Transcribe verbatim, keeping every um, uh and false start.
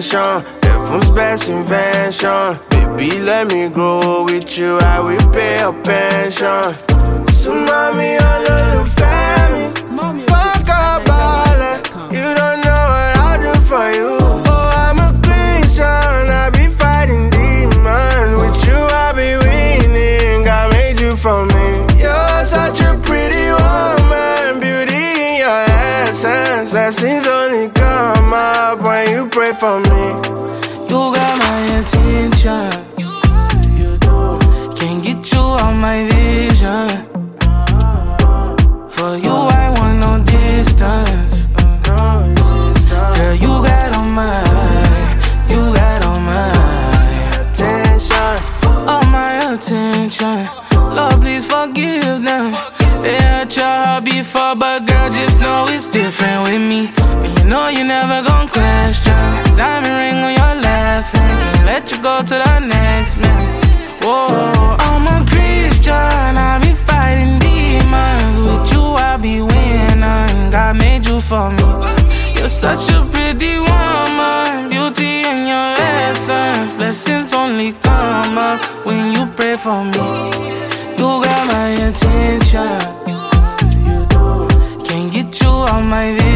attention. Heaven's best invention. Baby, let me grow with you. I will pay your pension. So mommy, all of the family. Fuck about it. You don't know what I'll do for you. Oh, I'm a Christian. I be fighting demons. With you, I'll be winning. God made you for me. You're such a pretty woman. Beauty in your essence. Blessings only come up when you pray for me. You got my attention. You do. Can't get you out my vision. For you, I want no distance. Girl, you got all my, you got all my attention. All my attention. Lord, please forgive them. They hurt your heart before, but girl, just know it's different with me. When you know you never gon' question. Diamond ring on your left hand. Can't let you go to the next man. Whoa, I'm a Christian. I be fighting demons. With you, I be winning. God made you for me. You're such a pretty woman. Beauty in your essence. Blessings only come up when you pray for me. You got my attention. You do. Can't get you out my vision.